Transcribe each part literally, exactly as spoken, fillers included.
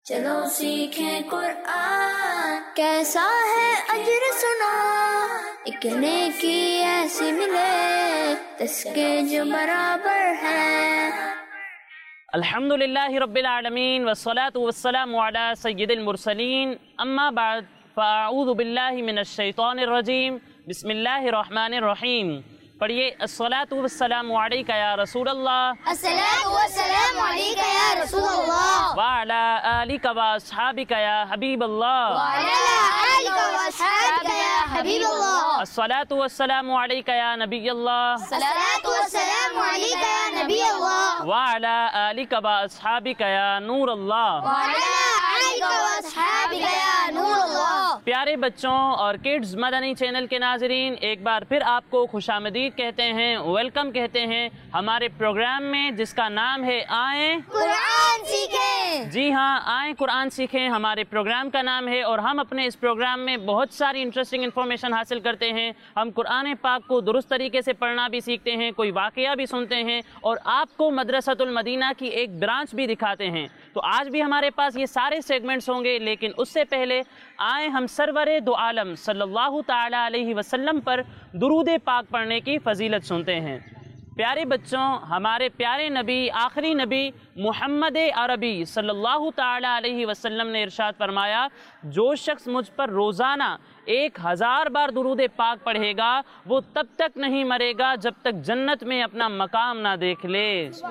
چلو سیکھیں قرآن، کیسا ہے اجر سنا، ایک نیکی ایسی ملے جس کے جو برابر ہے۔ الحمدللہ رب العالمین والصلاة والسلام علی سید المرسلین، اما بعد فاعوذ باللہ من الشیطان الرجیم، بسم اللہ الرحمن الرحیم۔ پڑھیے الصلاۃ والسلام علیک یا رسول اللہ، الصلاۃ والسلام علیک یا رسول اللہ، وعلی آلک واصحابک یا حبیب اللہ، وعلی آلک واصحابک یا حبیب اللہ، الصلاۃ والسلام علیک یا نبی اللہ، الصلاۃ والسلام علیک یا نبی اللہ، وعلی آلک واصحابک یا نور اللہ، وعلی آلک واصحابک یا نور اللہ۔ پیارے بچوں اور کڈز مدنی چینل کے ناظرین، ایک بار پھر آپ کو خوش آمدید کہتے ہیں، ویلکم کہتے ہیں ہمارے پروگرام میں جس کا نام ہے آئیں قرآن سیکھیں۔ جی ہاں، آئیں قرآن سیکھیں ہمارے پروگرام کا نام ہے، اور ہم اپنے اس پروگرام میں بہت ساری انٹرسٹنگ انفارمیشن حاصل کرتے ہیں۔ ہم قرآن پاک کو درست طریقے سے پڑھنا بھی سیکھتے ہیں، کوئی واقعہ بھی سنتے ہیں، اور آپ کو مدرسۃ المدینہ کی ایک برانچ بھی دکھاتے ہیں۔ تو آج بھی ہمارے پاس یہ سارے سیگمنٹس ہوں گے، لیکن اس سے پہلے آئیں ہم سرور دو عالم صلی اللہ تعالیٰ علیہ وسلم پر درود پاک پڑھنے کی فضیلت سنتے ہیں۔ پیارے بچوں، ہمارے پیارے نبی، آخری نبی محمد عربی صلی اللہ تعالیٰ علیہ وسلم نے ارشاد فرمایا، جو شخص مجھ پر روزانہ ایک ہزار بار درود پاک پڑھے گا وہ تب تک نہیں مرے گا جب تک جنت میں اپنا مقام نہ دیکھ لے۔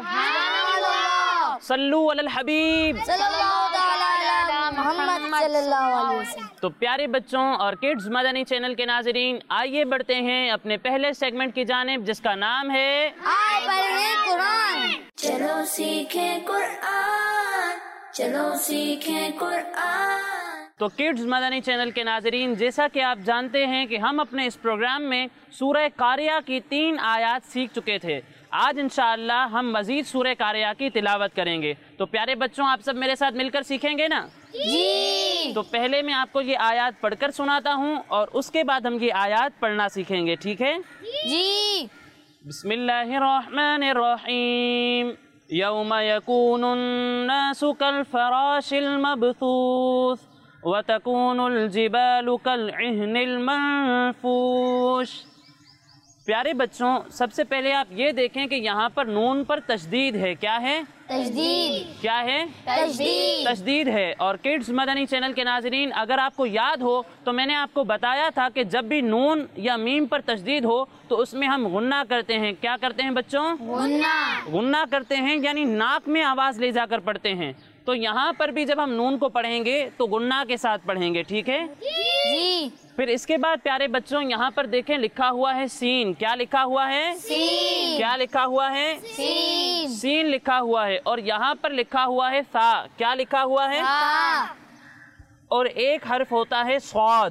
صلو علی الحبیب صلی اللہ تعالی علی محمد صلی اللہ علیہ وسلم۔ تو پیارے بچوں اور کڈز مدنی چینل کے ناظرین، آئیے بڑھتے ہیں اپنے پہلے سیگمنٹ کی جانب جس کا نام ہے آئے پڑھیں قرآن۔ چلو سیکھیں قرآن، چلو سیکھیں قرآن۔ تو کڈز مدنی چینل کے ناظرین، جیسا کہ آپ جانتے ہیں کہ ہم اپنے اس پروگرام میں سورہ قاریہ کی تین آیات سیکھ چکے تھے۔ آج انشاءاللہ ہم مزید سورہ قاریہ کی تلاوت کریں گے۔ تو پیارے بچوں، آپ سب میرے ساتھ مل کر سیکھیں گے نا؟ جی۔ تو پہلے میں آپ کو یہ آیات پڑھ کر سناتا ہوں اور اس کے بعد ہم یہ آیات پڑھنا سیکھیں گے، ٹھیک ہے؟ جی۔ بسم اللہ الرحمن الرحیم، یوم یکون الناس کالفراش المبثوث وتکون الجبال کالعہن المنفوش۔ پیارے بچوں، سب سے پہلے آپ یہ دیکھیں کہ یہاں پر نون پر تشدید ہے۔ کیا ہے؟ تجدید۔ کیا ہے؟ تجدید۔ تشدید ہے۔ اور کڈز مدنی چینل کے ناظرین، اگر آپ کو یاد ہو تو میں نے آپ کو بتایا تھا کہ جب بھی نون یا میم پر تشدید ہو تو اس میں ہم غنہ کرتے ہیں۔ کیا کرتے ہیں بچوں؟ غنہ۔ غنہ کرتے ہیں، یعنی ناک میں آواز لے جا کر پڑھتے ہیں۔ تو یہاں پر بھی جب ہم نون کو پڑھیں گے تو غنہ کے ساتھ پڑھیں گے، ٹھیک ہے؟ جی۔ پھر اس کے بعد پیارے بچوں یہاں پر دیکھیں لکھا ہوا ہے سین۔ کیا لکھا ہوا ہے؟ سین۔ کیا لکھا ہوا ہے؟ سین۔ سین لکھا ہوا ہے۔ اور یہاں پر لکھا ہوا ہے سا۔ کیا لکھا ہوا ہے؟ ہاں۔ اور ایک حرف ہوتا ہے صاد۔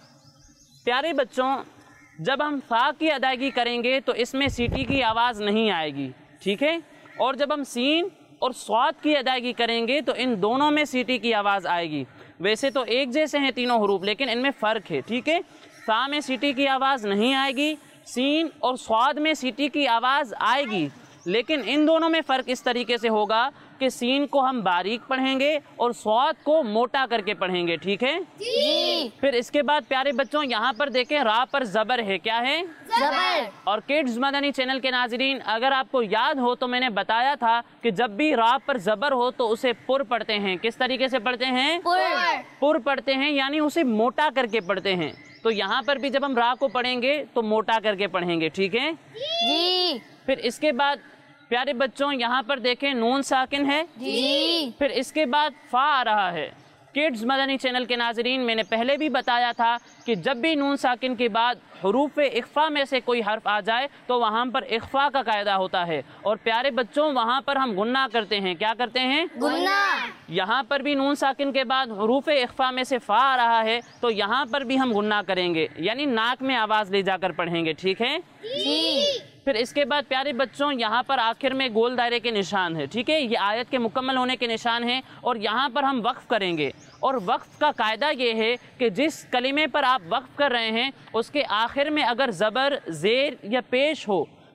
پیارے بچوں، جب ہم سا کی ادائیگی کریں گے تو اس میں سیٹی کی آواز نہیں آئے گی، ٹھیک ہے؟ اور جب ہم سین اور صاد کی ادائیگی کریں گے تو ان دونوں میں سیٹی کی آواز آئے گی۔ ویسے تو ایک جیسے ہیں تینوں حروف، لیکن ان میں فرق ہے، ٹھیک ہے؟ سا میں سیٹی کی آواز نہیں آئے گی، سین اور صاد میں سیٹی کی آواز آئے گی، لیکن ان دونوں میں فرق اس طریقے سے ہوگا کہ سین کو ہم باریک پڑھیں گے اور صاد کو موٹا کر کے پڑھیں گے، ٹھیک ہے؟ جی۔ پھر اس کے بعد پیارے بچوں یہاں پر دیکھیں را پر زبر ہے۔ کیا ہے؟ زبر۔ اور کڈز مدنی چینل کے ناظرین، اگر آپ کو یاد ہو تو میں نے بتایا تھا کہ جب بھی را پر زبر ہو تو اسے پر پڑھتے ہیں۔ کس طریقے سے پڑھتے ہیں؟ پر۔ پر پڑھتے ہیں، یعنی اسے موٹا کر کے پڑھتے ہیں۔ تو یہاں پر بھی جب ہم را کو پڑھیں گے تو موٹا کر کے پڑھیں گے، ٹھیک ہے؟ جی۔ پھر اس کے بعد پیارے بچوں یہاں پر دیکھیں نون ساکن ہے۔ جی۔ پھر اس کے بعد فا آ رہا ہے۔ کڈز مدنی چینل کے ناظرین، میں نے پہلے بھی بتایا تھا کہ جب بھی نون ساکن کے بعد حروف اخفا میں سے کوئی حرف آ جائے تو وہاں پر اخفا کا قاعدہ ہوتا ہے، اور پیارے بچوں وہاں پر ہم غنہ کرتے ہیں۔ کیا کرتے ہیں؟ غنہ۔ یہاں پر بھی نون ساکن کے بعد حروف اخفا میں سے فا آ رہا ہے تو یہاں پر بھی ہم غنہ کریں گے، یعنی ناک میں آواز لے جا کر پڑھیں گے، ٹھیک ہے؟ جی۔ پھر اس کے بعد پیارے بچوں یہاں پر آخر میں گول دائرے کے نشان ہے، ٹھیک ہے؟ یہ آیت کے مکمل ہونے کے نشان ہیں، اور یہاں پر ہم وقف کریں گے۔ اور وقف کا قاعدہ یہ ہے کہ جس کلمے پر آپ وقف کر رہے ہیں اس کے آخر میں اگر زبر، زیر یا پیش ہو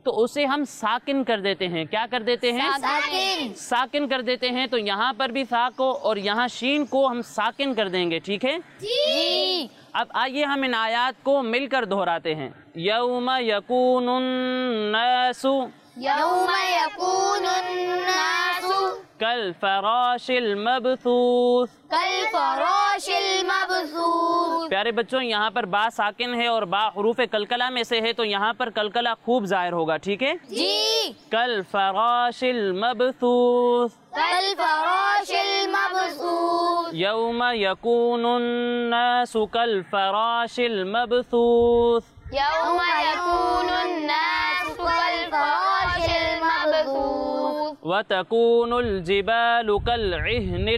تو اسے ہم ساکن کر دیتے ہیں. کیا کر دیتے ہیں؟ ساکن. ساکن کر دیتے ہیں. تو یہاں پر بھی سا کو اور یہاں شین کو ہم ساکن کر دیں گے. ٹھیک ہے جی. اب آئیے ہم ان آیات کو مل کر دہراتے ہیں. یوم یکون الناس یوم یکون الناس کالفراش المبثوث کالفراش المبثوث. پیارے بچوں یہاں پر با ساکن ہے اور با حروف کلکلہ میں سے ہے تو یہاں پر کلکلہ خوب ظاہر ہوگا. ٹھیک ہے جی. کالفراش المبثوث کالفراش المبثوث. یوم یکون الناس کالفراش المبثوث یوم یکون الناس کالفراش المبثوث. وتكون الجبال كالعهن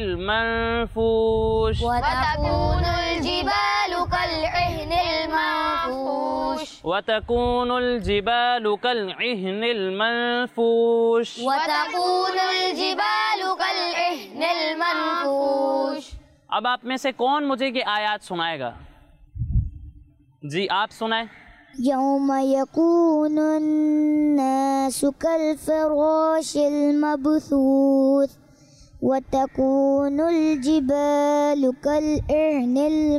المنفوش وتكون الجبال كالعهن المنفوش. وتكون الجبال كالعهن المنفوش وتكون الجبال كالعهن المنفوش. اب آپ میں سے کون مجھے یہ آیات سنائے گا؟ جی آپ سنائیں. یوم یکون الناس کالفراش المبثوث وتكون الجبال كالعهن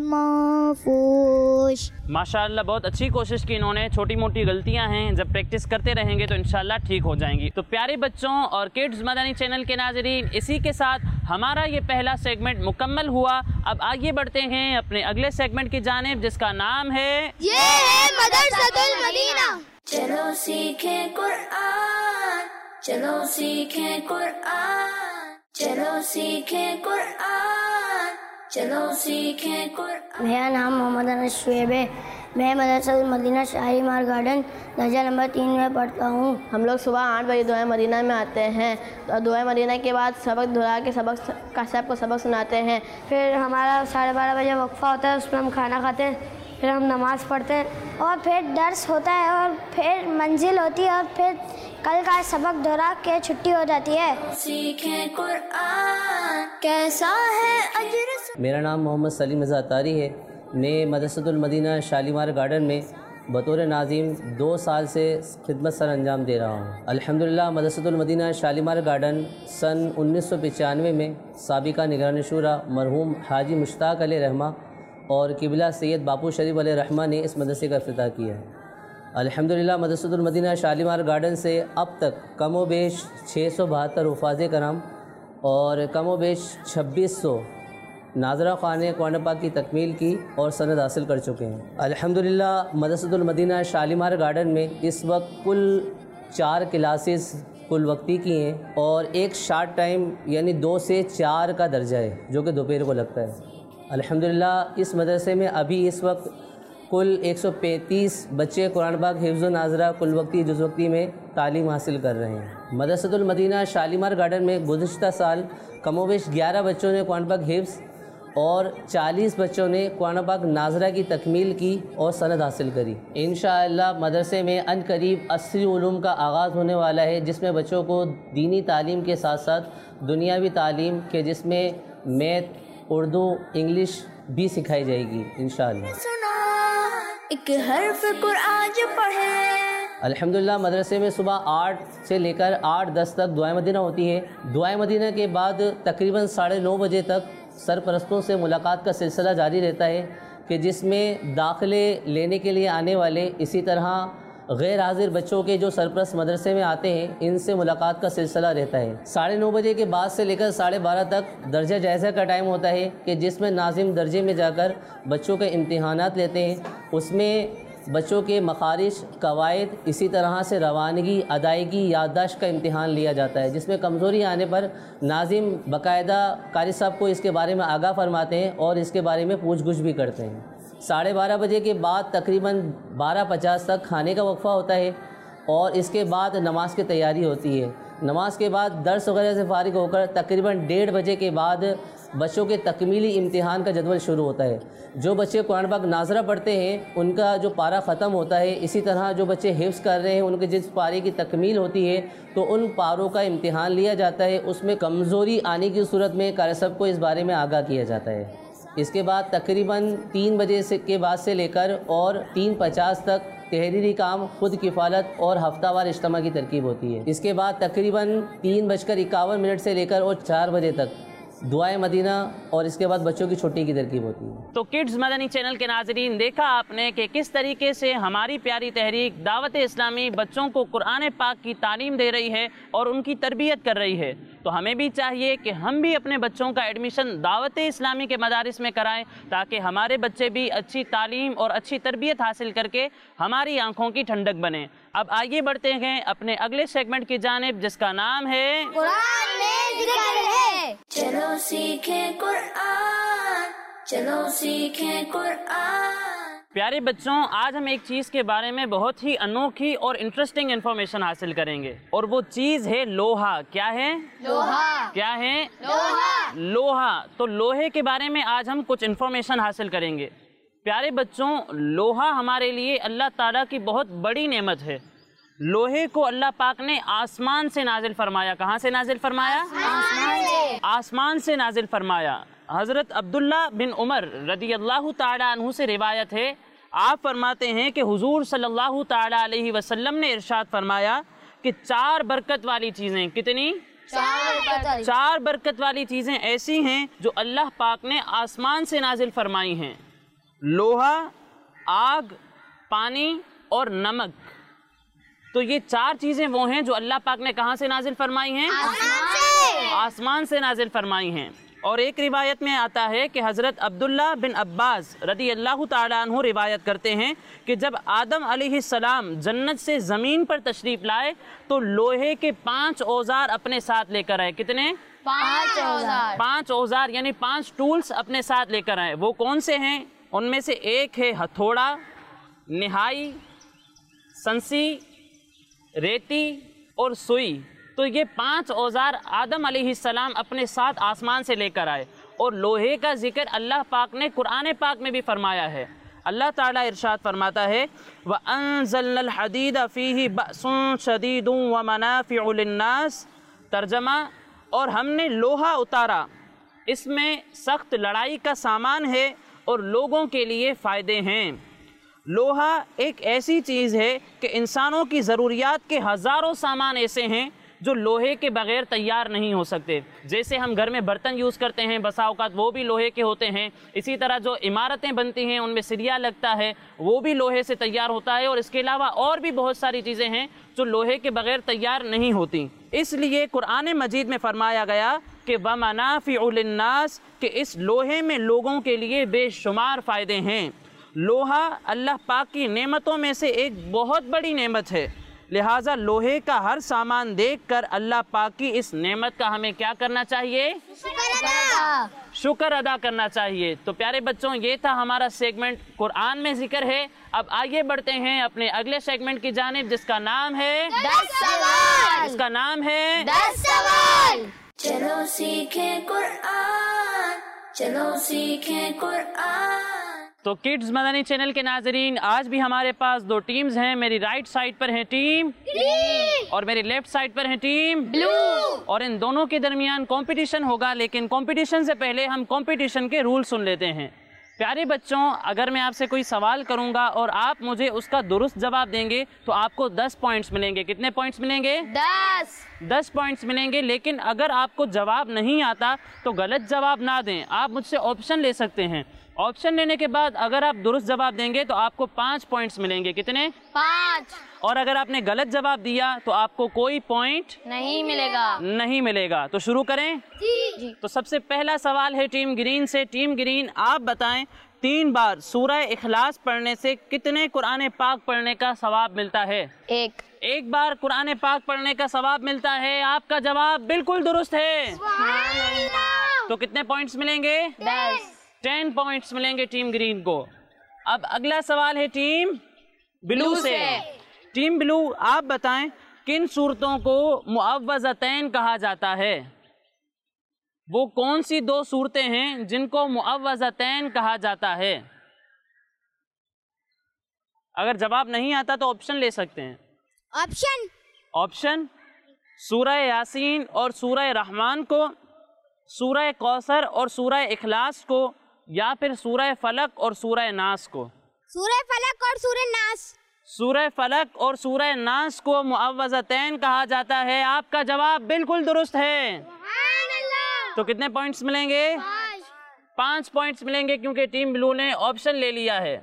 المنفوش. ماشاءاللہ بہت اچھی کوشش کی انہوں نے. چھوٹی موٹی غلطیاں ہیں جب پریکٹس کرتے رہیں گے تو انشاءاللہ ٹھیک ہو جائیں گی. تو پیارے بچوں اور کڈز مدنی چینل کے ناظرین اسی کے ساتھ ہمارا یہ پہلا سیگمنٹ مکمل ہوا. اب آگے بڑھتے ہیں اپنے اگلے سیگمنٹ کی جانب جس کا نام ہے یہ ہے مدرسۃ المدینہ. چلو سیکھیں قرآن چلو سیکھیں قرآن چلو سیکھیں قرآن چلو سیکھیں قرآن. میرا نام محمد انس شعیب ہے. میں مدرسہ المدینہ شاہی مار گارڈن درجہ نمبر تین میں پڑھتا ہوں. ہم لوگ صبح آٹھ بجے دعائے مدینہ میں آتے ہیں اور دعائے مدینہ کے بعد سبق دہرا کے سبق کا سب کو سبق سناتے ہیں. پھر ہمارا ساڑھے بارہ بجے وقفہ ہوتا ہے اس میں ہم کھانا کھاتے ہیں. پھر ہم نماز پڑھتے ہیں اور پھر درس ہوتا ہے اور پھر منزل ہوتی ہے اور پھر کل کا سبق دہرا کے چھٹی ہو جاتی ہے. سیکھیں قرآن کیسا ہے اجر. میرا نام محمد سلیم رضا اطاری ہے. میں مدرسۃ المدینہ شالیمار گارڈن میں بطور ناظم دو سال سے خدمت سر انجام دے رہا ہوں. الحمدللہ مدرسۃ المدینہ شالیمار گارڈن سن انیس سو پچانوے میں سابقہ نگران شورا مرحوم حاجی مشتاق علیہ رحمہ اور قبلہ سید باپو شریف علیہ رحمہ نے اس مدرسے کا افتتاح کیا ہے. الحمدللہ مدرسۃ المدینہ شالیمار گارڈن سے اب تک کم و بیش چھ سو بہتر حفاظ کرام اور کم و بیش چھبیس سو ناظرہ خانے قرآن پاک کی تکمیل کی اور سند حاصل کر چکے ہیں. الحمدللہ مدرسۃ المدینہ شالیمار گارڈن میں اس وقت کل چار کلاسز کل وقتی کی ہیں اور ایک شارٹ ٹائم یعنی دو سے چار کا درجہ ہے جو کہ دوپہر کو لگتا ہے. الحمدللہ اس مدرسے میں ابھی اس وقت کل ایک سو پینتیس بچے قرآن پاک حفظ و ناظرہ کل وقتی جز وقتی میں تعلیم حاصل کر رہے ہیں. مدرسۃ المدینہ شالیمار گارڈن میں گزشتہ سال کم و بیش گیارہ بچوں نے قرآن پاک حفظ اور چالیس بچوں نے قرآن پاک ناظرہ کی تکمیل کی اور سند حاصل کری. انشاءاللہ مدرسے میں ان قریب عصری علوم کا آغاز ہونے والا ہے جس میں بچوں کو دینی تعلیم کے ساتھ ساتھ دنیاوی تعلیم کے جس میں میتھ اردو انگلش بھی سکھائی جائے گی انشاءاللہ. سنا ایک حرف قرآن جو پڑھے. الحمدللہ مدرسے میں صبح آٹھ سے لے کر آٹھ دس تک دعائے مدینہ ہوتی ہے. دعائے مدینہ کے بعد تقریباً ساڑھے نو بجے تک سرپرستوں سے ملاقات کا سلسلہ جاری رہتا ہے کہ جس میں داخلے لینے کے لیے آنے والے اسی طرح غیر حاضر بچوں کے جو سرپرست مدرسے میں آتے ہیں ان سے ملاقات کا سلسلہ رہتا ہے. ساڑھے نو بجے کے بعد سے لے کر ساڑھے بارہ تک درجہ جائزہ کا ٹائم ہوتا ہے کہ جس میں ناظم درجے میں جا کر بچوں کے امتحانات لیتے ہیں. اس میں بچوں کے مخارج قواعد اسی طرح سے روانگی ادائیگی یادداشت کا امتحان لیا جاتا ہے جس میں کمزوری آنے پر ناظم باقاعدہ قاری صاحب کو اس کے بارے میں آگاہ فرماتے ہیں اور اس کے بارے میں پوچھ گچھ بھی کرتے ہیں. ساڑھے بارہ بجے کے بعد تقریباً بارہ پچاس تک کھانے کا وقفہ ہوتا ہے اور اس کے بعد نماز کی تیاری ہوتی ہے. نماز کے بعد درس وغیرہ سے فارغ ہو کر تقریباً ڈیڑھ بجے کے بعد بچوں کے تکمیلی امتحان کا جدول شروع ہوتا ہے. جو بچے قرآن پاک ناظرہ پڑھتے ہیں ان کا جو پارہ ختم ہوتا ہے اسی طرح جو بچے حفظ کر رہے ہیں ان کے جس پارے کی تکمیل ہوتی ہے تو ان پاروں کا امتحان لیا جاتا ہے. اس میں کمزوری آنے کی صورت میں قاری صاحب کو اس بارے میں آگاہ کیا جاتا ہے. اس کے بعد تقریباً تین بجے سے کے بعد سے لے کر اور تین پچاس تک تحریری کام، خود کفالت اور ہفتہ وار اجتماع کی ترکیب ہوتی ہے۔ اس کے بعد تقریباً تین بج کر اکاون منٹ سے لے کر اور چار بجے تک دعائے مدینہ اور اس کے بعد بچوں کی چھٹی کی ترکیب ہوتی ہے۔ تو کڈز مدنی چینل کے ناظرین، دیکھا آپ نے کہ کس طریقے سے ہماری پیاری تحریک دعوت اسلامی بچوں کو قرآن پاک کی تعلیم دے رہی ہے اور ان کی تربیت کر رہی ہے۔ تو ہمیں بھی چاہیے کہ ہم بھی اپنے بچوں کا ایڈمیشن دعوت اسلامی کے مدارس میں کرائیں تاکہ ہمارے بچے بھی اچھی تعلیم اور اچھی تربیت حاصل کر کے ہماری آنکھوں کی ٹھنڈک بنیں۔ اب آئیے بڑھتے ہیں اپنے اگلے سیگمنٹ کی جانب جس کا نام ہے قرآن میں ذکر ہے۔ چلو سیکھیں قرآن، چلو سیکھیں قرآن۔ پیارے بچوں، آج ہم ایک چیز کے بارے میں بہت ہی انوکھی اور انٹرسٹنگ انفارمیشن حاصل کریں گے، اور وہ چیز ہے لوہا۔ کیا ہے؟ لوہا۔ کیا ہے؟ لوہا۔ لوہا۔ تو لوہے کے بارے میں آج ہم کچھ انفارمیشن حاصل کریں گے۔ پیارے بچوں، لوہا ہمارے لیے اللہ تعالیٰ کی بہت بڑی نعمت ہے۔ لوہے کو اللہ پاک نے آسمان سے نازل فرمایا۔ کہاں سے نازل فرمایا؟ آسمان سے۔ آسمان سے نازل فرمایا۔ حضرت عبداللہ بن عمر رضی اللہ تعالیٰ عنہ سے روایت ہے، آپ فرماتے ہیں کہ حضور صلی اللہ تعالیٰ علیہ وسلم نے ارشاد فرمایا کہ چار برکت والی چیزیں، کتنی؟ چار چار برکت والی چیزیں ایسی ہیں جو اللہ پاک نے آسمان سے نازل فرمائی ہیں: لوہا، آگ، پانی اور نمک۔ تو یہ چار چیزیں وہ ہیں جو اللہ پاک نے کہاں سے نازل فرمائی ہیں؟ آسمان سے۔ آسمان سے نازل فرمائی ہیں۔ اور ایک روایت میں آتا ہے کہ حضرت عبداللہ بن عباس رضی اللہ تعالیٰ عنہ روایت کرتے ہیں کہ جب آدم علیہ السلام جنت سے زمین پر تشریف لائے تو لوہے کے پانچ اوزار اپنے ساتھ لے کر آئے۔ کتنے؟ پانچ اوزار۔ پانچ اوزار یعنی پانچ ٹولز اپنے ساتھ لے کر آئے۔ وہ کون سے ہیں؟ ان میں سے ایک ہے ہتھوڑا، نہائی، سنسی، ریتی اور سوئی۔ تو یہ پانچ اوزار آدم علیہ السلام اپنے ساتھ آسمان سے لے کر آئے، اور لوہے کا ذکر اللہ پاک نے قرآن پاک میں بھی فرمایا ہے۔ اللہ تعالیٰ ارشاد فرماتا ہے وَأَنزَلْنَا الْحَدِيدَ فِيهِ بَأْسٌ شَدِيدٌ وَمَنَافِعُ لِلنَّاسِ۔ ترجمہ، اور ہم نے لوہا اتارا، اس میں سخت لڑائی کا سامان ہے اور لوگوں کے لیے فائدے ہیں۔ لوہا ایک ایسی چیز ہے کہ انسانوں کی ضروریات کے ہزاروں سامان ایسے ہیں جو لوہے کے بغیر تیار نہیں ہو سکتے۔ جیسے ہم گھر میں برتن یوز کرتے ہیں، بسا اوقات وہ بھی لوہے کے ہوتے ہیں۔ اسی طرح جو عمارتیں بنتی ہیں ان میں سریا لگتا ہے، وہ بھی لوہے سے تیار ہوتا ہے، اور اس کے علاوہ اور بھی بہت ساری چیزیں ہیں جو لوہے کے بغیر تیار نہیں ہوتی۔ اس لیے قرآن مجید میں فرمایا گیا کہ وَمَنَافِعُ لِلنَّاسِ، کہ اس لوہے میں لوگوں کے لیے بے شمار فائدے ہیں۔ لوہا اللہ پاک کی نعمتوں میں سے ایک بہت بڑی نعمت ہے، لہٰذا لوہے کا ہر سامان دیکھ کر اللہ پاک کی اس نعمت کا ہمیں کیا کرنا چاہیے؟ شکر ادا کرنا چاہیے۔ تو پیارے بچوں، یہ تھا ہمارا سیگمنٹ قرآن میں ذکر ہے۔ اب آئیے بڑھتے ہیں اپنے اگلے سیگمنٹ کی جانب جس کا نام ہے دس سوال۔ جس کا نام ہے دس سوال۔ چلو سیکھیں قرآن، چلو سیکھیں قرآن۔ تو کڈز مدنی چینل کے ناظرین، آج بھی ہمارے پاس دو ٹیمز ہیں۔ میری رائٹ سائڈ پر ہے ٹیم گرین اور میری لیفٹ سائڈ پر ہے ٹیم بلو۔ اور ان دونوں کے درمیان کمپٹیشن ہوگا، لیکن کمپٹیشن سے پہلے ہم کمپٹیشن کے رول سن لیتے ہیں۔ پیارے بچوں، اگر میں آپ سے کوئی سوال کروں گا اور آپ مجھے اس کا درست جواب دیں گے تو آپ کو دس پوائنٹس ملیں گے۔ کتنے پوائنٹس ملیں گے؟ دس۔ دس پوائنٹس ملیں گے۔ لیکن اگر آپ کو جواب نہیں آتا تو غلط جواب نہ دیں، آپ مجھ سے آپشن لے سکتے ہیں۔ آپشن لینے کے بعد اگر آپ درست جواب دیں گے تو آپ کو پانچ پوائنٹس ملیں گے۔ کتنے؟ پانچ۔ اور اگر آپ نے غلط جواب دیا تو آپ کو کوئی پوائنٹ نہیں ملے گا۔ نہیں ملے گا۔ تو شروع کریں۔ جی۔ تو سب سے پہلا سوال ہے ٹیم گرین سے۔ ٹیم گرین، آپ بتائیں تین بار سورہ اخلاص پڑھنے سے کتنے قرآن پاک پڑھنے کا ثواب ملتا ہے؟ ایک۔ ایک بار قرآن پاک پڑھنے کا ثواب ملتا ہے۔ آپ کا جواب بالکل درست ہے۔ تو کتنے پوائنٹس ملیں گے؟ دس۔ ٹین پوائنٹس ملیں گے ٹیم گرین کو۔ اب اگلا سوال ہے ٹیم بلو سے۔ ٹیم بلو، آپ بتائیں کن صورتوں کو معوذتین کہا جاتا ہے؟ وہ کون سی دو صورتیں ہیں جن کو معوذتین کہا جاتا ہے؟ اگر جواب نہیں آتا تو آپشن لے سکتے ہیں۔ آپشن آپشن سورہ یاسین اور سورہ رحمان کو، سورہ کوثر اور سورہ اخلاص کو، یا پھر سورہ فلق اور سورہ ناس کو؟ سورہ فلق اور سورہ ناس۔ سورہ فلق اور سورہ ناس کو معوذتین کہا جاتا ہے. آپ کا جواب بالکل درست ہے. تو کتنے پوائنٹس ملیں گے؟ پانچ پوائنٹس ملیں گے کیونکہ ٹیم بلو نے آپشن لے لیا ہے.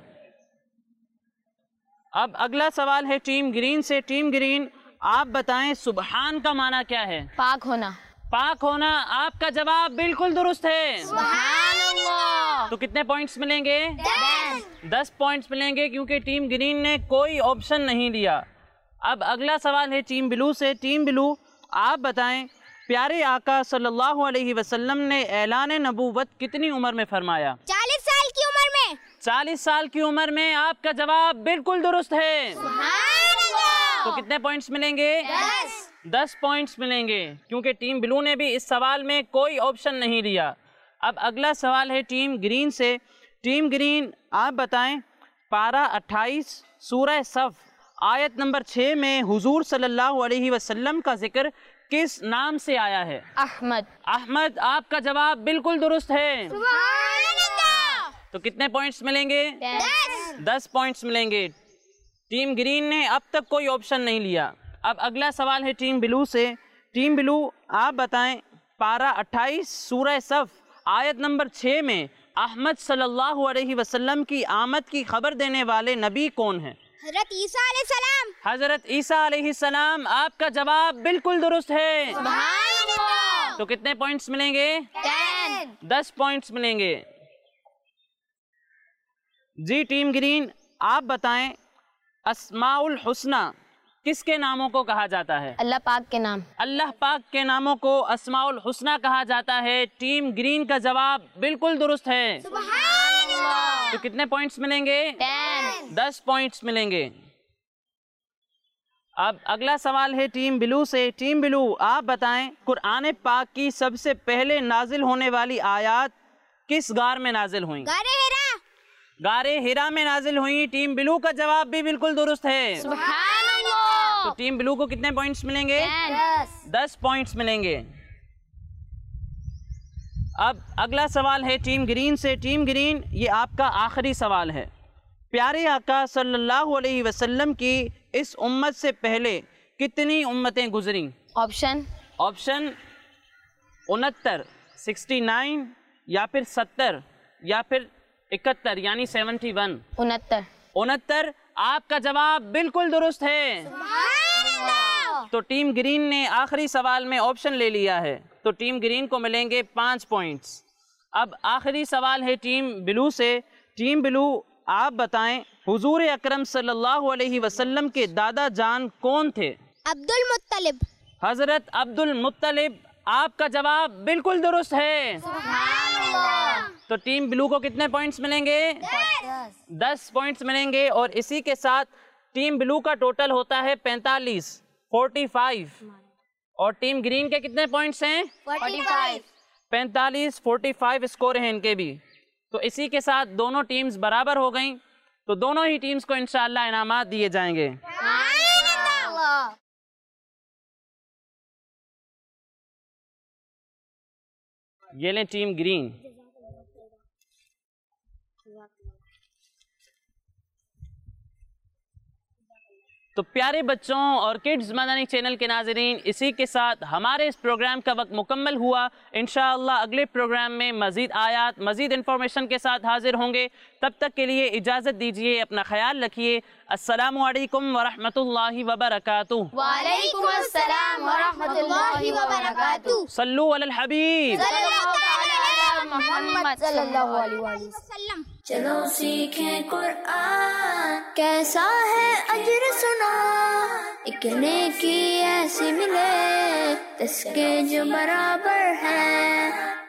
اب اگلا سوال ہے ٹیم گرین سے. ٹیم گرین آپ بتائیں سبحان کا معنی کیا ہے؟ پاک ہونا. پاک ہونا. آپ کا جواب بالکل درست ہے. سبحان اللہ. تو کتنے پوائنٹس ملیں گے؟ دس پوائنٹس ملیں گے کیونکہ ٹیم گرین نے کوئی آپشن نہیں لیا. اب اگلا سوال ہے ٹیم بلو سے. ٹیم بلو آپ بتائیں پیارے آقا صلی اللہ علیہ وسلم نے اعلان نبوت کتنی عمر میں فرمایا؟ چالیس سال کی عمر میں. چالیس سال کی عمر میں. آپ کا جواب بالکل درست ہے. سبحان اللہ. تو کتنے پوائنٹس ملیں گے؟ دس پوائنٹس ملیں گے کیونکہ ٹیم بلو نے بھی اس سوال میں کوئی آپشن نہیں لیا. اب اگلا سوال ہے ٹیم گرین سے. ٹیم گرین آپ بتائیں پارہ اٹھائیس سورہ صف آیت نمبر چھ میں حضور صلی اللہ علیہ وسلم کا ذکر کس نام سے آیا ہے؟ احمد. احمد. آپ کا جواب بالکل درست ہے. سبحان اللہ. تو کتنے پوائنٹس ملیں گے؟ دس. دس پوائنٹس ملیں گے. ٹیم گرین نے اب تک کوئی آپشن نہیں لیا. اب اگلا سوال ہے ٹیم بلو سے. ٹیم بلو آپ بتائیں پارہ اٹھائیس سورہ صف آیت نمبر چھ میں احمد صلی اللہ علیہ وسلم کی آمد کی خبر دینے والے نبی کون ہیں؟ حضرت عیسیٰ علیہ السلام. حضرت عیسیٰ علیہ السلام. آپ کا جواب بالکل درست ہے. سبحان اللہ. تو کتنے پوائنٹس ملیں گے؟ ٹین. دس پوائنٹس ملیں گے. جی ٹیم گرین آپ بتائیں اسماء الحسنی کس کے ناموں کو کہا جاتا ہے؟ اللہ پاک کے نام. اللہ پاک کے ناموں کو اسماء الحسنی کہا جاتا ہے. ٹیم گرین کا جواب بالکل درست ہے. سبحان اللہ. تو کتنے پوائنٹس ملیں گے؟ ٹین. دس پوائنٹس ملیں گے. اب اگلا سوال ہے ٹیم بلو سے. ٹیم بلو آپ بتائیں قرآن پاک کی سب سے پہلے نازل ہونے والی آیات کس غار میں نازل ہوئیں؟ غار ہرا. غار ہرا میں نازل ہوئیں. ٹیم بلو کا جواب بھی بالکل درست ہے. سبحان اللہ. تو ٹیم بلو کو کتنے پوائنٹس ملیں گے؟ دس پوائنٹس ملیں گے. اب اگلا سوال ہے ٹیم گرین سے. ٹیم گرین یہ آپ کا آخری سوال ہے. پیارے آقا صلی اللہ علیہ وسلم کی اس امت سے پہلے کتنی امتیں گزریں؟ آپشن. آپشن انہتر، سکسٹی نائن یا پھر ستر یا پھر اکہتر یعنی سیونٹی ون. انہتر. انہتر. آپ کا جواب بالکل درست ہے. سبحان اللہ. تو ٹیم گرین نے آخری سوال میں آپشن لے لیا ہے تو ٹیم گرین کو ملیں گے پانچ پوائنٹس. اب آخری سوال ہے ٹیم بلو سے. ٹیم بلو آپ بتائیں حضور اکرم صلی اللہ علیہ وسلم کے دادا جان کون تھے؟ عبد المطلب. حضرت عبد المطلب. آپ کا جواب بالکل درست ہے. سبحان اللہ. تو ٹیم بلو کو کتنے پوائنٹس ملیں گے؟ دس پوائنٹس ملیں گے اور اسی کے ساتھ ٹیم بلو کا ٹوٹل ہوتا ہے پینتالیس، فورٹی فائیو. اور ٹیم گرین کے کتنے پوائنٹس ہیں؟ Forty five. پینتالیس، فورٹی فائیو اسکور ہیں ان کے بھی. تو اسی کے ساتھ دونوں ٹیمز برابر ہو گئیں تو دونوں ہی ٹیمز کو انشاءاللہ انعامات دیے جائیں گے. یہ لیں ٹیم گرین. تو پیارے بچوں اور کڈز مدنی چینل کے ناظرین اسی کے ساتھ ہمارے اس پروگرام کا وقت مکمل ہوا. انشاءاللہ اگلے پروگرام میں مزید آیات مزید انفارمیشن کے ساتھ حاضر ہوں گے. تب تک کے لیے اجازت دیجیے. اپنا خیال رکھیے. السلام علیکم ورحمۃ اللہ وبرکاتہ. وعلیکم السلام ورحمۃ اللہ وبرکاتہ. صلو علی الحبیب. محمد صلی اللہ علیہ وسلم. چلو سیکھیں قرآن کیسا ہے اجر سنا، ایک نیکی ایسی ملے جس کے جو برابر ہے.